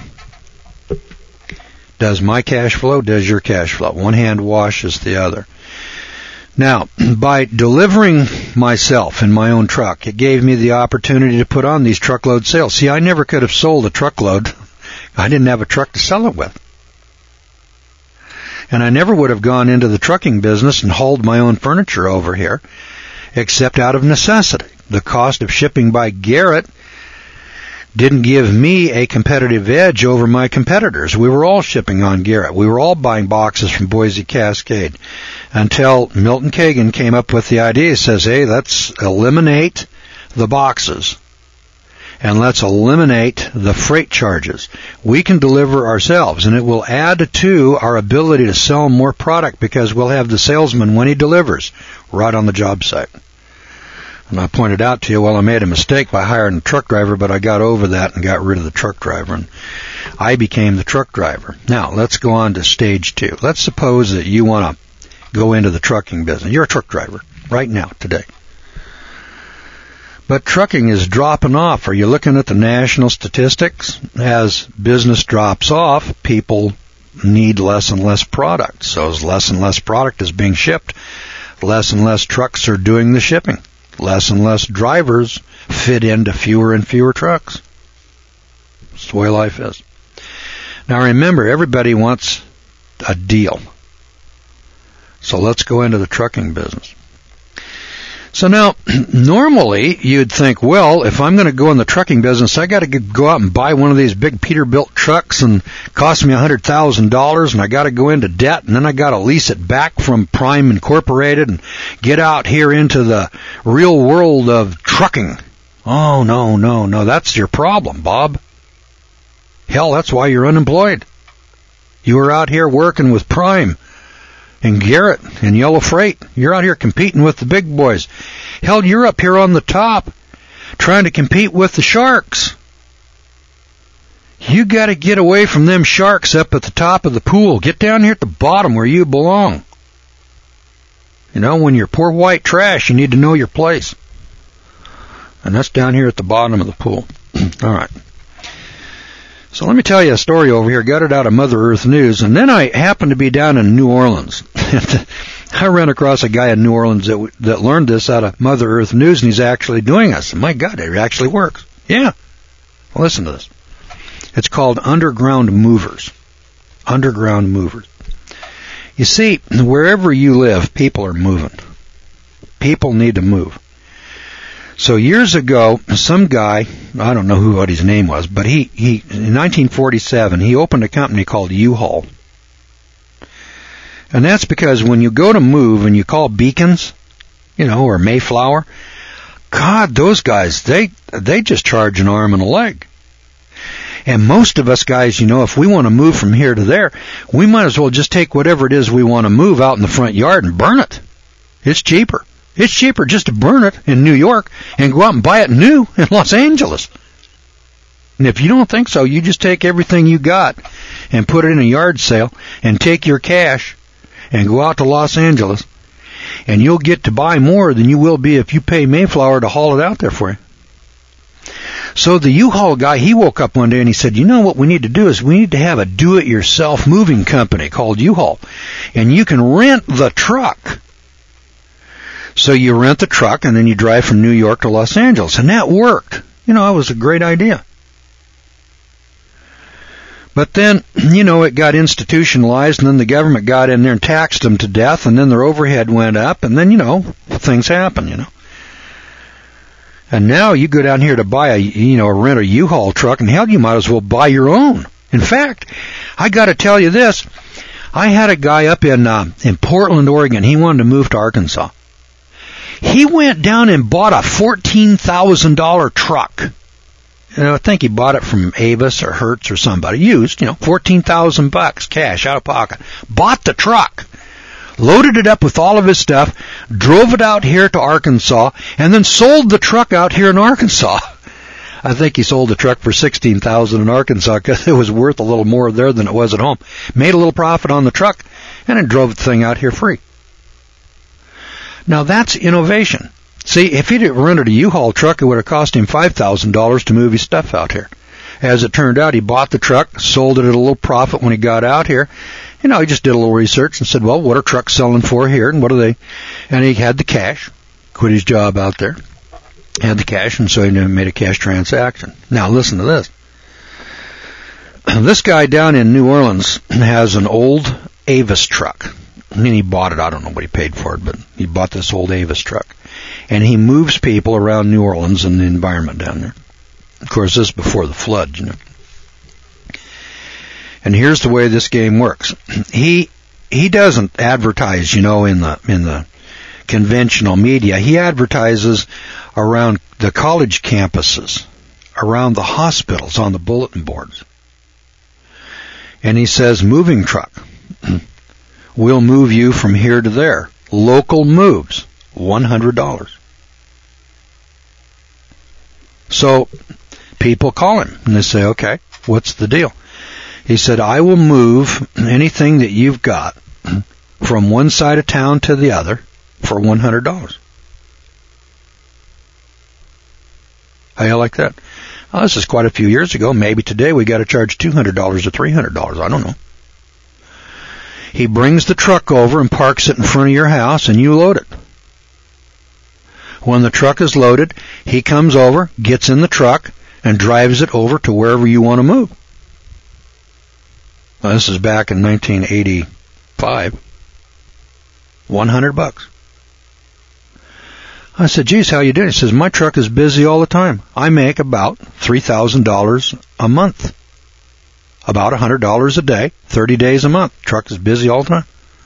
Does my cash flow? Does your cash flow? One hand washes the other. Now, by delivering myself in my own truck, it gave me the opportunity to put on these truckload sales. See, I never could have sold a truckload. I didn't have a truck to sell it with. And I never would have gone into the trucking business and hauled my own furniture over here, except out of necessity. The cost of shipping by Garrett didn't give me a competitive edge over my competitors. We were all shipping on Garrett. We were all buying boxes from Boise Cascade until Milton Kagan came up with the idea. He says, hey, let's eliminate the boxes and let's eliminate the freight charges. We can deliver ourselves, and it will add to our ability to sell more product because we'll have the salesman when he delivers right on the job site. And I pointed out to you, well, I made a mistake by hiring a truck driver, but I got over that and got rid of the truck driver, and I became the truck driver. Now, let's go on to stage 2. Let's suppose that you want to go into the trucking business. You're a truck driver right now, today. But trucking is dropping off. Are you looking at the national statistics? As business drops off, people need less and less product. So as less and less product is being shipped, less and less trucks are doing the shipping. Less and less drivers fit into fewer and fewer trucks. That's the way life is. Now remember, everybody wants a deal. So let's go into the trucking business. So now, normally you'd think, well, if I'm going to go in the trucking business, I got to go out and buy one of these big Peterbilt trucks and cost me $100,000, and I got to go into debt, and then I got to lease it back from Prime Incorporated and get out here into the real world of trucking. Oh, no, that's your problem, Bob. Hell, that's why you're unemployed. You were out here working with Prime and Garrett and Yellow Freight. You're out here competing with the big boys. Hell, you're up here on the top trying to compete with the sharks. You got to get away from them sharks up at the top of the pool. Get down here at the bottom where you belong. You know, when you're poor white trash, you need to know your place. And that's down here at the bottom of the pool. All right. So let me tell you a story over here. Got it out of Mother Earth News. And then I happened to be down in New Orleans. I ran across a guy in New Orleans that learned this out of Mother Earth News, and he's actually doing this. My God, it actually works. Yeah. Well, listen to this. It's called Underground Movers. Underground Movers. You see, wherever you live, people are moving. People need to move. So years ago, some guy, I don't know what his name was, but he in 1947, he opened a company called U-Haul. And that's because when you go to move and you call Beacons, or Mayflower, God, those guys, they just charge an arm and a leg. And most of us guys, if we want to move from here to there, we might as well just take whatever it is we want to move out in the front yard and burn it. It's cheaper. It's cheaper just to burn it in New York and go out and buy it new in Los Angeles. And if you don't think so, you just take everything you got and put it in a yard sale and take your cash and go out to Los Angeles, and you'll get to buy more than you will be if you pay Mayflower to haul it out there for you. So the U-Haul guy, he woke up one day and he said, what we need to do is we need to have a do-it-yourself moving company called U-Haul. And you can rent the truck. So you rent the truck and then you drive from New York to Los Angeles. And that worked. It was a great idea. But then, it got institutionalized, and then the government got in there and taxed them to death, and then their overhead went up, and then, things happen, And now you go down here to buy rent a U-Haul truck, and hell, you might as well buy your own. In fact, I got to tell you this. I had a guy up in Portland, Oregon. He wanted to move to Arkansas. He went down and bought a $14,000 truck. I think he bought it from Avis or Hertz or somebody. Used, $14,000 cash out of pocket. Bought the truck. Loaded it up with all of his stuff. Drove it out here to Arkansas. And then sold the truck out here in Arkansas. I think he sold the truck for $16,000 in Arkansas because it was worth a little more there than it was at home. Made a little profit on the truck. And then drove the thing out here free. Now that's innovation. See, if he'd rented a U-Haul truck, it would have cost him $5,000 to move his stuff out here. As it turned out, he bought the truck, sold it at a little profit when he got out here. He just did a little research and said, well, what are trucks selling for here, and what are they? And he had the cash, quit his job out there, had the cash, and so he made a cash transaction. Now, listen to this. This guy down in New Orleans has an old Avis truck. And he bought it. I don't know what he paid for it, but he bought this old Avis truck. And he moves people around New Orleans and the environment down there. Of course, this is before the flood, you know. And here's the way this game works. He doesn't advertise, you know, in the conventional media. He advertises around the college campuses, around the hospitals, on the bulletin boards. And he says, moving truck. We'll move you from here to there. Local moves, $100. So people call him and they say, okay, what's the deal? He said, I will move anything that you've got from one side of town to the other for $100. How you like that? Oh, this is quite a few years ago. Maybe today we got to charge $200 or $300. I don't know. He brings the truck over and parks it in front of your house, and you load it. When the truck is loaded, he comes over, gets in the truck, and drives it over to wherever you want to move. Well, this is back in 1985. $100. I said, geez, how you doing? He says, my truck is busy all the time. I make about $3,000 a month. About $100 a day, 30 days a month. Truck is busy all the time.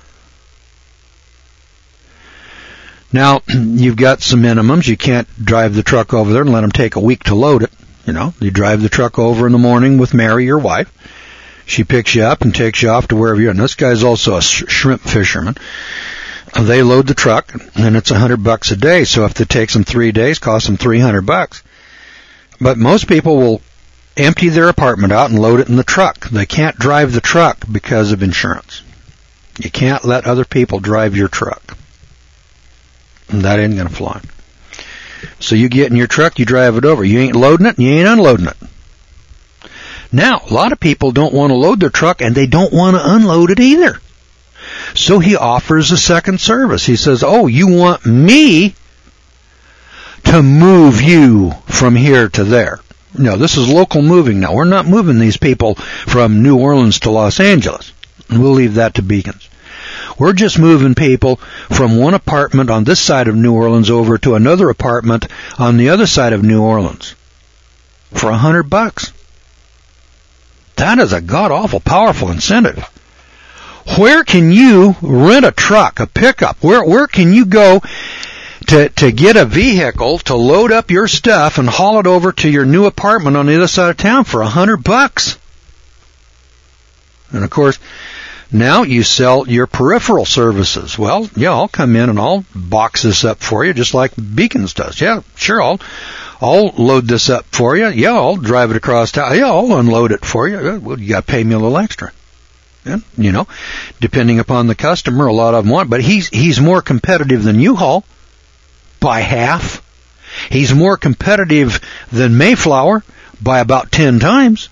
Now, you've got some minimums. You can't drive the truck over there and let them take a week to load it. You know, you drive the truck over in the morning with Mary, your wife. She picks you up and takes you off to wherever you're. And this guy's also a shrimp fisherman. They load the truck, and it's $100 a day. So if it takes them 3 days, costs them $300. But most people will empty their apartment out and load it in the truck. They can't drive the truck because of insurance. You can't let other people drive your truck. And that ain't going to fly. So you get in your truck, you drive it over. You ain't loading it, and you ain't unloading it. Now, a lot of people don't want to load their truck, and they don't want to unload it either. So he offers a second service. He says, oh, you want me to move you from here to there? No, this is local moving now. We're not moving these people from New Orleans to Los Angeles. We'll leave that to Beacons. We're just moving people from one apartment on this side of New Orleans over to another apartment on the other side of New Orleans for $100. That is a god-awful powerful incentive. Where can you rent a truck, a pickup? Where can you go to get a vehicle to load up your stuff and haul it over to your new apartment on the other side of town for $100? And of course, now you sell your peripheral services. Well, yeah, I'll come in and I'll box this up for you just like Beacons does. Yeah, sure, I'll load this up for you. Yeah, I'll drive it across town. Yeah, I'll unload it for you. Well, you got to pay me a little extra. And, you know, depending upon the customer, a lot of them want. But he's more competitive than U-Haul by half. He's more competitive than Mayflower by about 10 times.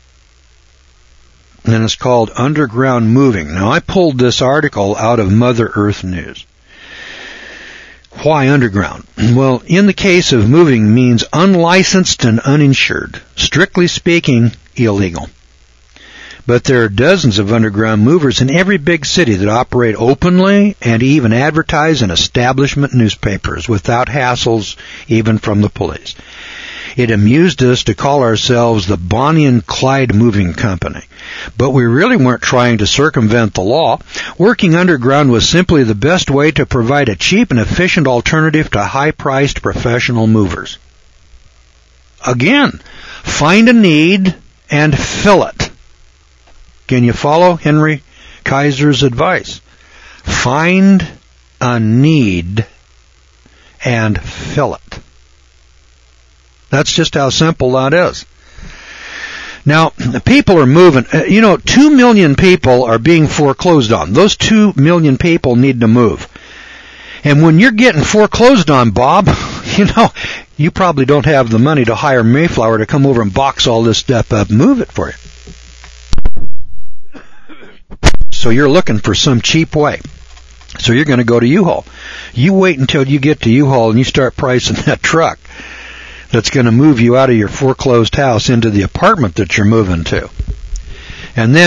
And it's called Underground Moving. Now, I pulled this article out of Mother Earth News. Why underground? Well, in the case of moving means unlicensed and uninsured. Strictly speaking, illegal. But there are dozens of underground movers in every big city that operate openly and even advertise in establishment newspapers without hassles even from the police. It amused us to call ourselves the Bonnie and Clyde Moving Company. But we really weren't trying to circumvent the law. Working underground was simply the best way to provide a cheap and efficient alternative to high-priced professional movers. Again, find a need and fill it. Can you follow Henry Kaiser's advice? Find a need and fill it. That's just how simple that is. Now, people are moving. 2 million people are being foreclosed on. Those 2 million people need to move. And when you're getting foreclosed on, Bob, you probably don't have the money to hire Mayflower to come over and box all this stuff up and move it for you. So you're looking for some cheap way. So you're going to go to U-Haul. You wait until you get to U-Haul and you start pricing that truck that's going to move you out of your foreclosed house into the apartment that you're moving to. And then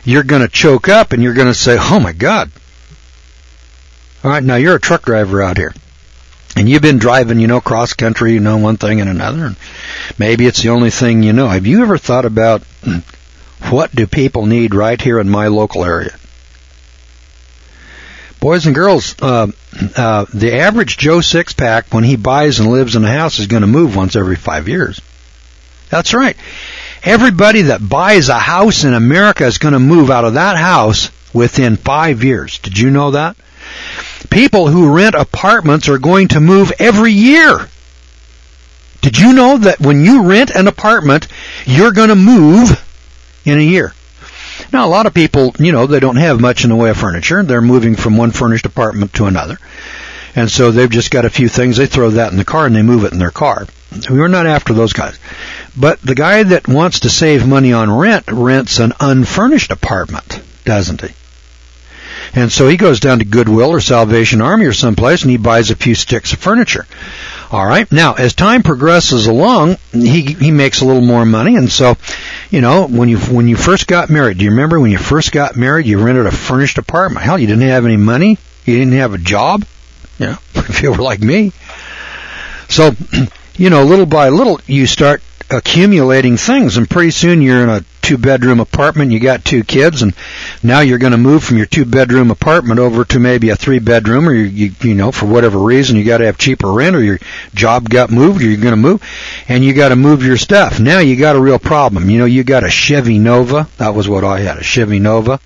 you're going to choke up and you're going to say, oh my God. All right, now you're a truck driver out here. And you've been driving, cross country, one thing and another. And maybe it's the only thing you know. Have you ever thought about what do people need right here in my local area? Boys and girls, the average Joe Six-Pack, when he buys and lives in a house, is going to move once every 5 years. That's right. Everybody that buys a house in America is going to move out of that house within 5 years. Did you know that? People who rent apartments are going to move every year. Did you know that when you rent an apartment, you're going to move in a year? Now, a lot of people, they don't have much in the way of furniture. They're moving from one furnished apartment to another. And so they've just got a few things. They throw that in the car and they move it in their car. We're not after those guys. But the guy that wants to save money on rent rents an unfurnished apartment, doesn't he? And so he goes down to Goodwill or Salvation Army or someplace and he buys a few sticks of furniture. All right. Now, as time progresses along, he makes a little more money. And so, when you first got married, do you remember when you first got married, you rented a furnished apartment? Hell, you didn't have any money. You didn't have a job. If you were like me. So, little by little, you start accumulating things, and pretty soon you're in a 2-bedroom apartment, you got 2 kids, and now you're going to move from your 2-bedroom apartment over to maybe a 3-bedroom, or you for whatever reason you got to have cheaper rent, or your job got moved, or you're going to move, and you got to move your stuff. Now you got a real problem. You got a Chevy Nova. That was what I had, a Chevy Nova.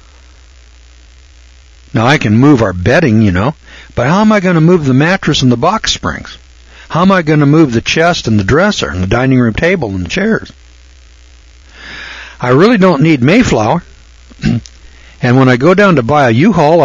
Now I can move our bedding, but how am I going to move the mattress and the box springs? How am I going to move the chest and the dresser and the dining room table and the chairs? I really don't need Mayflower. And when I go down to buy a U-Haul,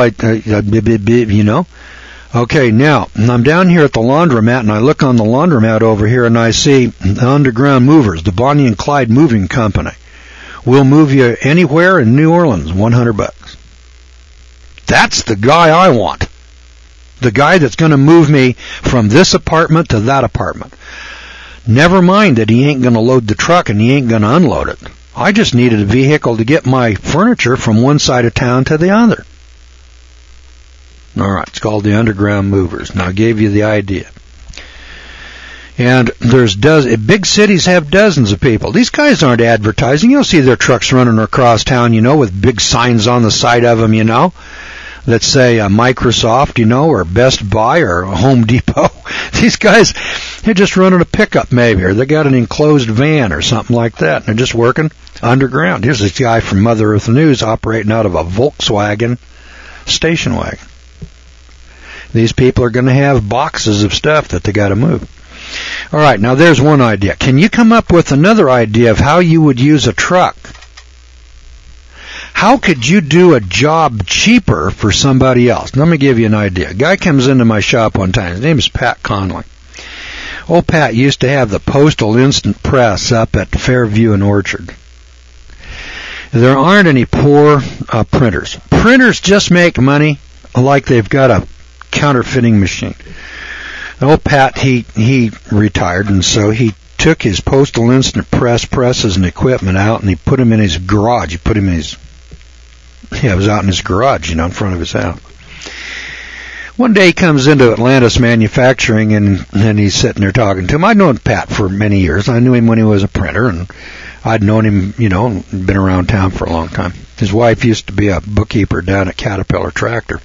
Okay, now, I'm down here at the laundromat, and I look on the laundromat over here, and I see the Underground Movers, the Bonnie and Clyde Moving Company. We'll move you anywhere in New Orleans, $100. That's the guy I want. The guy that's going to move me from this apartment to that apartment. Never mind that he ain't going to load the truck and he ain't going to unload it. I just needed a vehicle to get my furniture from one side of town to the other. All right, it's called the Underground Movers. Now, I gave you the idea. And big cities have dozens of people. These guys aren't advertising. You'll see their trucks running across town, with big signs on the side of them, that say Microsoft, or Best Buy or Home Depot. These guys, they're just running a pickup maybe, or they got an enclosed van or something like that. And they're just working underground. Here's this guy from Mother Earth News operating out of a Volkswagen station wagon. These people are going to have boxes of stuff that they got to move. All right, now there's one idea. Can you come up with another idea of how you would use a truck? How could you do a job cheaper for somebody else? Let me give you an idea. A guy comes into my shop one time. His name is Pat Conley. Old Pat used to have the Postal Instant Press up at Fairview and Orchard. There aren't any poor printers. Printers just make money like they've got a counterfeiting machine. Old Pat, he retired, and so he took his Postal Instant presses and equipment out, and he put them in his garage. It was out in his garage, in front of his house. One day he comes into Atlantis Manufacturing, and he's sitting there talking to him. I'd known Pat for many years. I knew him when he was a printer, and I'd known him, been around town for a long time. His wife used to be a bookkeeper down at Caterpillar Tractor.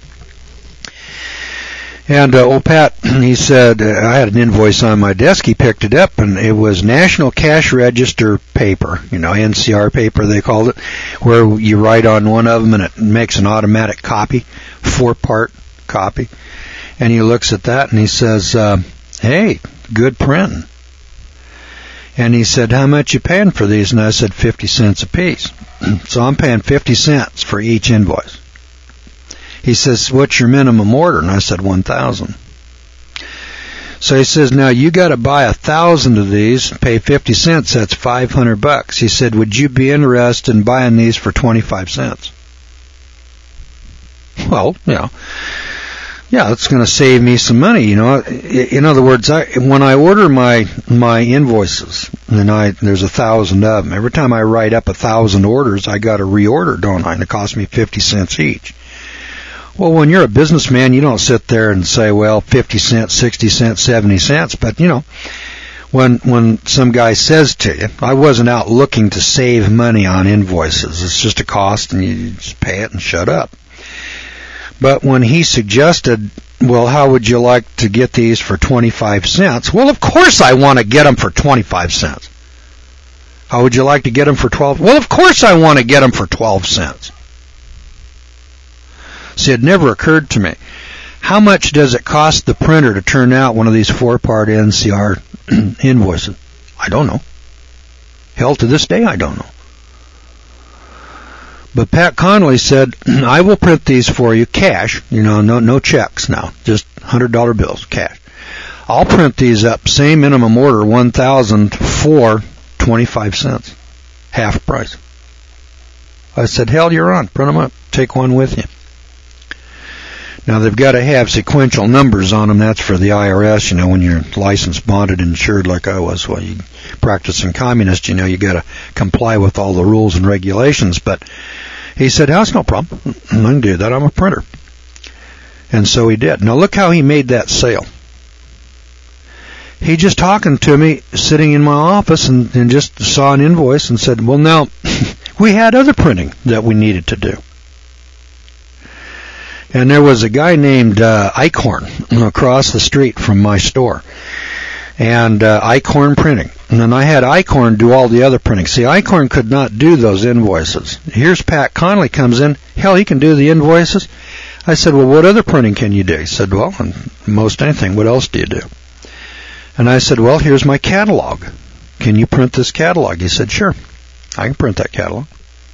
And old Pat, he said, I had an invoice on my desk. He picked it up, and it was National Cash Register paper, NCR paper they called it, where you write on one of them and it makes an automatic copy, 4-part copy. And he looks at that and he says, hey, good printing. And he said, how much you paying for these? And I said, 50 cents a piece. So I'm paying 50 cents for each invoice. He says, what's your minimum order? And I said, 1,000. So he says, now you got to buy 1,000 of these, pay 50 cents, that's $500. He said, would you be interested in buying these for 25 cents? Well, Yeah, it's going to save me some money, you know. In other words, when I order my invoices, and there's 1,000 of them, every time I write up 1,000 orders, I got to reorder, don't I? And it costs me 50 cents each. Well, when you're a businessman, you don't sit there and say, well, 50 cents, 60 cents, 70 cents. But, you know, when some guy says to you, I wasn't out looking to save money on invoices. It's just a cost, and you just pay it and shut up. But when he suggested, well, how would you like to get these for 25 cents? Well, of course I want to get them for 25 cents. How would you like to get them for 12? Well, of course I want to get them for 12 cents. See, it never occurred to me. How much does it cost the printer to turn out one of these 4-part NCR invoices? I don't know. Hell, to this day, I don't know. But Pat Connolly said, I will print these for you cash, you know, no checks now, just $100 bills, cash. I'll print these up, same minimum order, 1,000 for 25 cents, half price. I said, hell, you're on, print them up, take one with you. Now, they've got to have sequential numbers on them. That's for the IRS. You know, when you're licensed, bonded, insured like I was, well, you practicing communist, you know, you got to comply with all the rules and regulations. But he said, that's no problem. I can do that. I'm a printer. And so he did. Now, look how he made that sale. He just talking to me, sitting in my office, and just saw an invoice and said, well, now, we had other printing that we needed to do. And there was a guy named Eichhorn across the street from my store. And Eichhorn Printing. And then I had Eichhorn do all the other printing. See, Eichhorn could not do those invoices. Here's Pat Connolly comes in. Hell, he can do the invoices. I said, well, what other printing can you do? He said, well, most anything. What else do you do? And I said, well, here's my catalog. Can you print this catalog? He said, sure. I can print that catalog.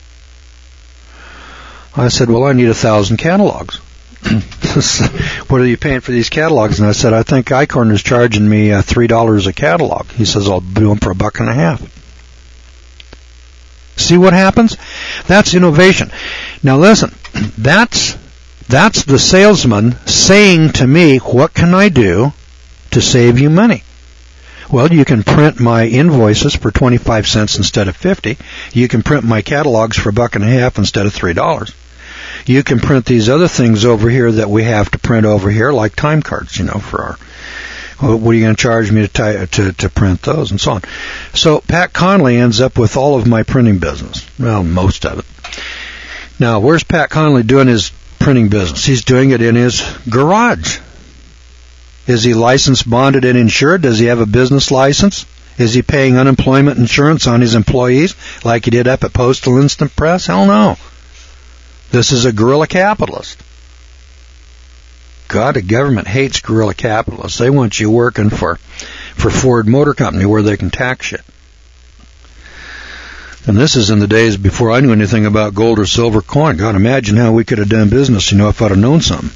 I said, well, I need 1,000 catalogs. What are you paying for these catalogs? And I said, I think Eichhorn is charging me $3 a catalog. He says, I'll do them for $1.50. See what happens? That's innovation. Now listen, that's the salesman saying to me, what can I do to save you money? Well, you can print my invoices for 25 cents instead of 50. You can print my catalogs for $1.50 instead of $3. You can print these other things over here that we have to print over here, like time cards, you know, for our, what are you going to charge me to print those, and so on. So Pat Connolly ends up with all of my printing business. Well, most of it. Now, where's Pat Connolly doing his printing business? He's doing it in his garage. Is he licensed, bonded, and insured? Does he have a business license? Is he paying unemployment insurance on his employees like he did up at Postal Instant Press? Hell no. This is a guerrilla capitalist. God, the government hates guerrilla capitalists. They want you working for Ford Motor Company where they can tax you. And this is in the days before I knew anything about gold or silver coin. God, imagine how we could have done business, you know, if I'd have known something.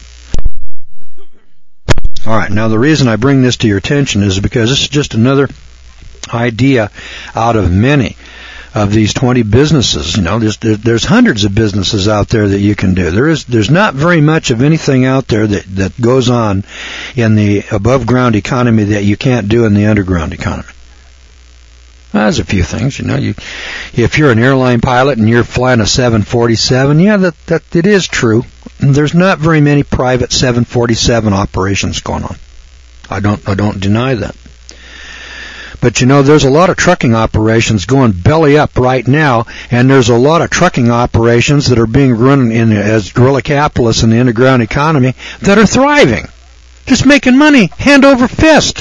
All right, now the reason I bring this to your attention is because this is just another idea out of many of these 20 businesses. You know, there's hundreds of businesses out there that you can do. There's not very much of anything out there that goes on in the above ground economy that you can't do in the underground economy. There's a few things, you know. If you're an airline pilot and you're flying a 747, yeah, that it is true. There's not very many private 747 operations going on. I don't deny that. But you know, there's a lot of trucking operations going belly up right now, and there's a lot of trucking operations that are being run as guerrilla capitalists in the underground economy that are thriving, just making money hand over fist.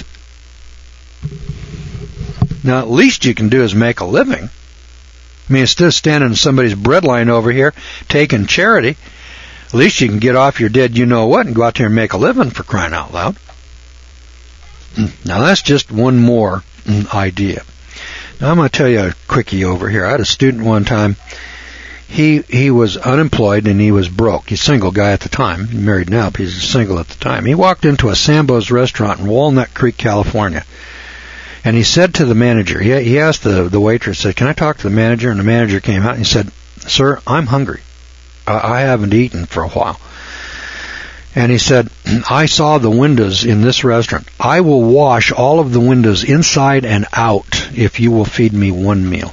Now, at least you can do is make a living. I mean, instead of standing in somebody's breadline over here taking charity, at least you can get off your dead you-know-what and go out there and make a living, for crying out loud. Now, that's just one more idea. Now, I'm going to tell you a quickie over here. I had a student one time. He was unemployed and he was broke. He's a single guy at the time. He's married now, but he's single at the time. He walked into a Sambo's restaurant in Walnut Creek, California. And he said to the manager, he asked the waitress, said, can I talk to the manager? And the manager came out and he said, sir, I'm hungry. I haven't eaten for a while. And he said, I saw the windows in this restaurant. I will wash all of the windows inside and out if you will feed me one meal.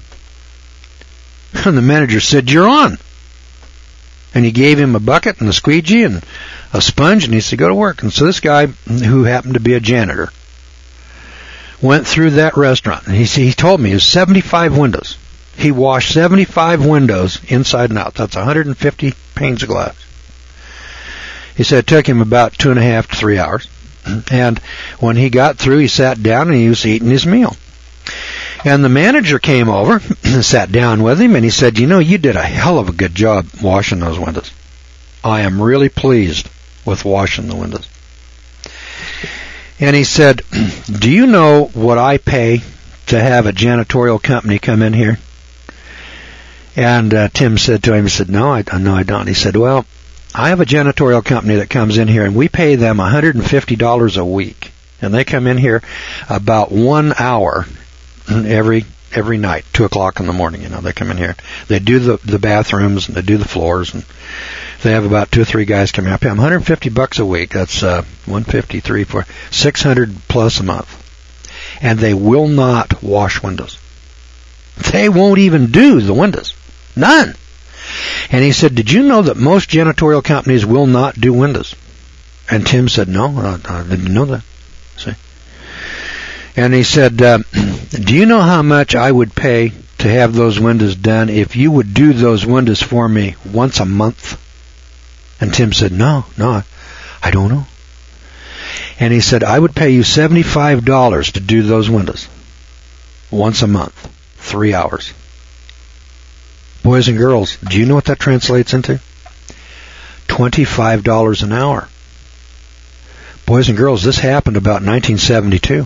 And the manager said, you're on. And he gave him a bucket and a squeegee and a sponge, and he said, go to work. And so this guy, who happened to be a janitor, went through that restaurant. And he told me it was 75 windows. He washed 75 windows inside and out. That's 150 panes of glass. He said it took him about 2.5 to 3 hours. And when he got through, he sat down and he was eating his meal. And the manager came over and sat down with him, and he said, you know, you did a hell of a good job washing those windows. I am really pleased with washing the windows. And he said, do you know what I pay to have a janitorial company come in here? And Tim said to him, he said, no, I don't. He said, well, I have a janitorial company that comes in here, and we pay them $150 a week. And they come in here about 1 hour every night, 2 o'clock in the morning. You know, they come in here. They do the bathrooms, and they do the floors, and they have about 2 or 3 guys come in. I pay them $150 a week. That's 150, 3, 4, 600 plus a month. And they will not wash windows. They won't even do the windows. None. And he said, did you know that most janitorial companies will not do windows? And Tim said, no, I didn't know that. See? And he said, do you know how much I would pay to have those windows done if you would do those windows for me once a month? And Tim said, no, I don't know. And he said, I would pay you $75 to do those windows once a month, 3 hours. Boys and girls, do you know what that translates into? $25 an hour. Boys and girls, this happened about 1972.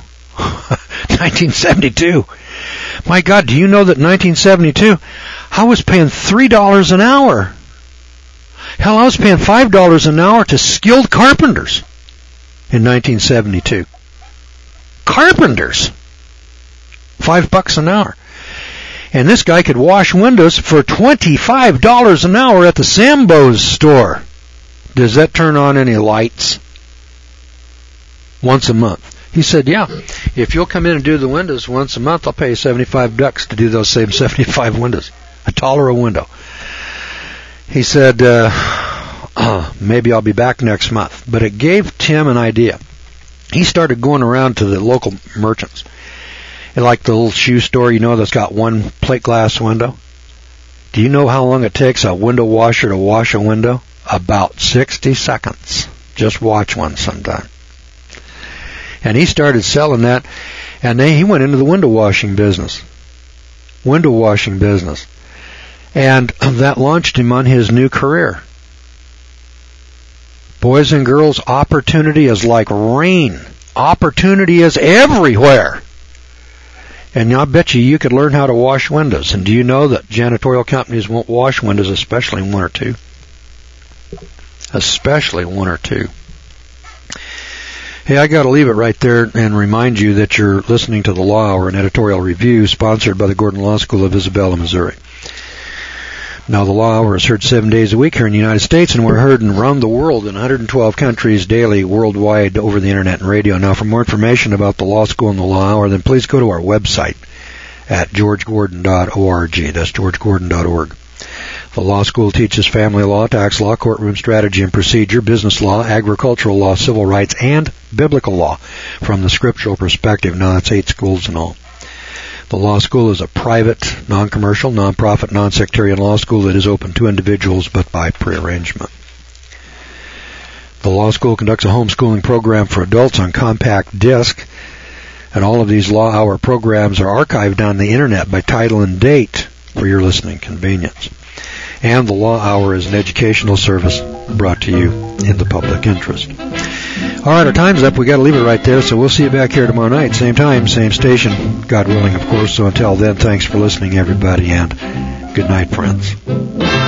1972. My God, do you know that in 1972, I was paying $3 an hour. Hell, I was paying $5 an hour to skilled carpenters in 1972. Carpenters. $5 an hour. And this guy could wash windows for $25 an hour at the Sambo's store. Does that turn on any lights? Once a month. He said, yeah, if you'll come in and do the windows once a month, I'll pay you $75 to do those same 75 windows. $1 a window. He said, maybe I'll be back next month. But it gave Tim an idea. He started going around to the local merchants. Like the little shoe store, you know, that's got one plate glass window. Do you know how long it takes a window washer to wash a window? About 60 seconds. Just watch one sometime. And he started selling that, and then he went into the window washing business. And that launched him on his new career. Boys and girls, opportunity is like rain. Opportunity is everywhere. And I bet you could learn how to wash windows. And do you know that janitorial companies won't wash windows, especially 1 or 2? Especially 1 or 2. Hey, I got to leave it right there and remind you that you're listening to the Law Hour, an editorial review sponsored by the Gordon Law School of Isabella, Missouri. Now, the Law Hour is heard 7 days a week here in the United States, and we're heard around the world in 112 countries daily, worldwide, over the Internet and radio. Now, for more information about the Law School and the Law Hour, then please go to our website at georgegordon.org. That's georgegordon.org. The law school teaches family law, tax law, courtroom strategy and procedure, business law, agricultural law, civil rights, and biblical law from the scriptural perspective. Now, that's 8 schools in all. The law school is a private, non-commercial, non-profit, non-sectarian law school that is open to individuals but by prearrangement. The law school conducts a homeschooling program for adults on compact disc, and all of these Law Hour programs are archived on the Internet by title and date for your listening convenience. And the Law Hour is an educational service brought to you in the public interest. All right, our time's up. We got to leave it right there, so we'll see you back here tomorrow night. Same time, same station, God willing, of course. So until then, thanks for listening, everybody, and good night, friends.